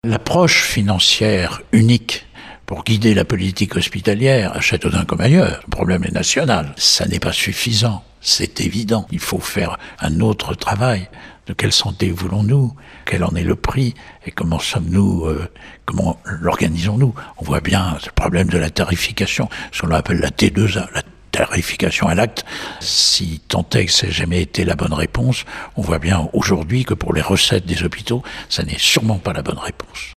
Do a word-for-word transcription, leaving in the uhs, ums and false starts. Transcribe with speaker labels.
Speaker 1: L'approche financière unique pour guider la politique hospitalière, à Châteaudun comme ailleurs, le problème est national. Ça n'est pas suffisant, c'est évident. Il faut faire un autre travail. De quelle santé voulons-nous? Quel en est le prix? Et comment sommes-nous, euh, comment l'organisons-nous? On voit bien le problème de la tarification, ce qu'on appelle la T deux A, la tarification à l'acte. Si tant est que ça n'a jamais été la bonne réponse, on voit bien aujourd'hui que pour les recettes des hôpitaux, ça n'est sûrement pas la bonne réponse.